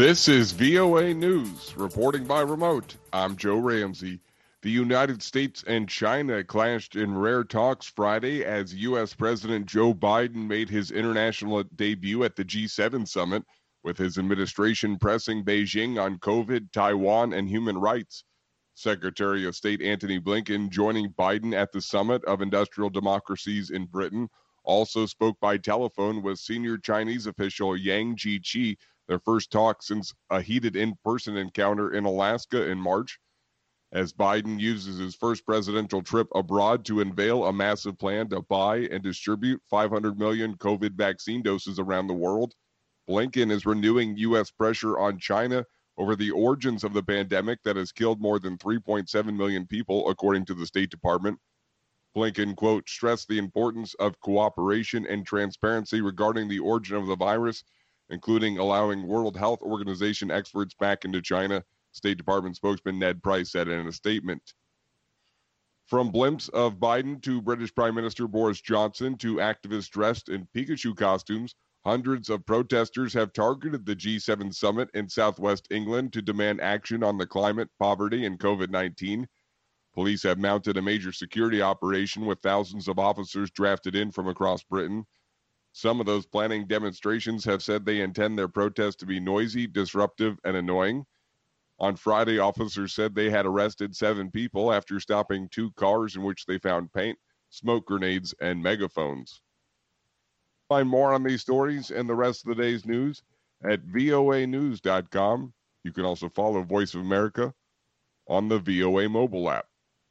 This is VOA News, reporting by remote. I'm Joe Ramsey. The United States and China clashed in rare talks Friday as U.S. President Joe Biden made his international debut at the G7 summit, with his administration pressing Beijing on COVID, Taiwan, and human rights. Secretary of State Antony Blinken, joining Biden at the Summit of Industrial Democracies in Britain, also spoke by telephone with senior Chinese official Yang Jiechi, their first talk since a heated in-person encounter in Alaska in March. As Biden uses his first presidential trip abroad to unveil a massive plan to buy and distribute 500 million COVID vaccine doses around the world, Blinken is renewing U.S. pressure on China over the origins of the pandemic that has killed more than 3.7 million people, according to the State Department. Blinken, quote, stressed the importance of cooperation and transparency regarding the origin of the virus, including allowing World Health Organization experts back into China, State Department spokesman Ned Price said in a statement. From blimps of Biden to British Prime Minister Boris Johnson to activists dressed in Pikachu costumes, hundreds of protesters have targeted the G7 summit in southwest England to demand action on the climate, poverty, and COVID-19. Police have mounted a major security operation with thousands of officers drafted in from across Britain. Some of those planning demonstrations have said they intend their protest to be noisy, disruptive, and annoying. On Friday, officers said they had arrested 7 people after stopping 2 cars in which they found paint, smoke grenades, and megaphones. Find more on these stories and the rest of the day's news at voanews.com. You can also follow Voice of America on the VOA mobile app.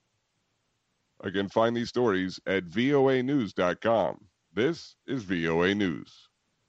Again, find these stories at voanews.com. This is VOA News.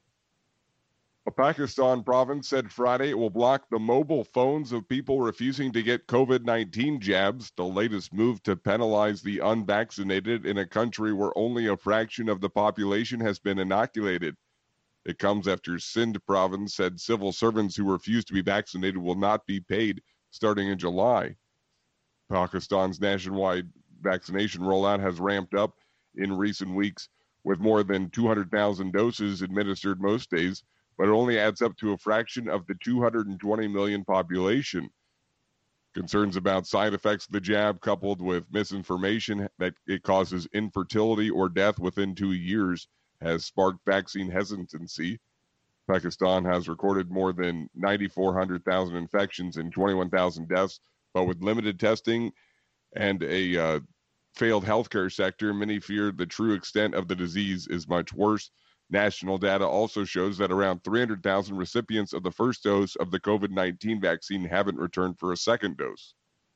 A Pakistan province said Friday it will block the mobile phones of people refusing to get COVID-19 jabs, the latest move to penalize the unvaccinated in a country where only a fraction of the population has been inoculated. It comes after Sindh province said civil servants who refuse to be vaccinated will not be paid starting in July. Pakistan's nationwide vaccination rollout has ramped up in recent weeks, with more than 200,000 doses administered most days, but it only adds up to a fraction of the 220 million population. Concerns about side effects of the jab, coupled with misinformation that it causes infertility or death within 2 years, has sparked vaccine hesitancy. Pakistan has recorded more than 9,400,000 infections and 21,000 deaths, but with limited testing and a failed healthcare sector, many fear the true extent of the disease is much worse. National data also shows that around 300,000 recipients of the first dose of the COVID-19 vaccine haven't returned for a second dose.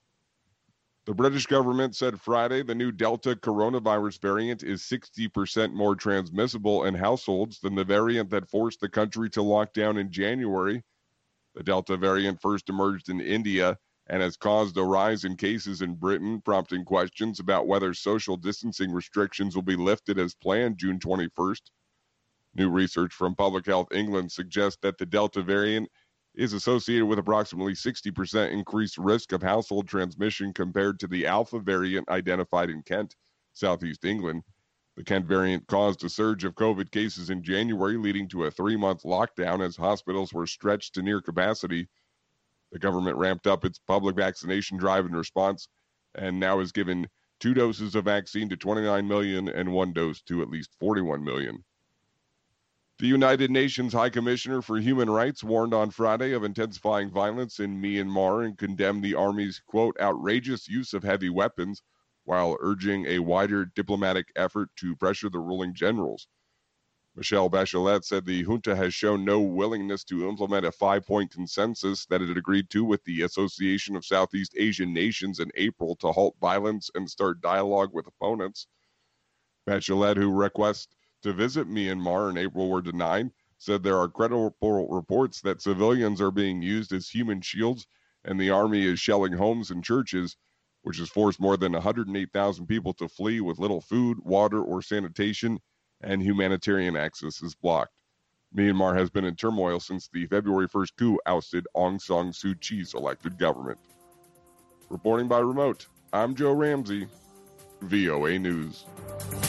The British government said Friday the new Delta coronavirus variant is 60% more transmissible in households than the variant that forced the country to lock down in January. The Delta variant first emerged in India and has caused a rise in cases in Britain, prompting questions about whether social distancing restrictions will be lifted as planned June 21st. New research from Public Health England suggests that the Delta variant is associated with approximately 60% increased risk of household transmission compared to the Alpha variant identified in Kent, southeast England. The Kent variant caused a surge of COVID cases in January, leading to a 3-month lockdown as hospitals were stretched to near capacity. The government ramped up its public vaccination drive in response and now has given 2 doses of vaccine to 29 million and 1 dose to at least 41 million. The United Nations High Commissioner for Human Rights warned on Friday of intensifying violence in Myanmar and condemned the army's, quote, outrageous use of heavy weapons, while urging a wider diplomatic effort to pressure the ruling generals. Michelle Bachelet said the junta has shown no willingness to implement a 5-point consensus that it agreed to with the Association of Southeast Asian Nations in April to halt violence and start dialogue with opponents. Bachelet, who requests to visit Myanmar in April were denied, said there are credible reports that civilians are being used as human shields and the army is shelling homes and churches, which has forced more than 108,000 people to flee with little food, water, or sanitation, and humanitarian access is blocked. Myanmar has been in turmoil since the February 1st coup ousted Aung San Suu Kyi's elected government. Reporting by remote, I'm Joe Ramsey, VOA News.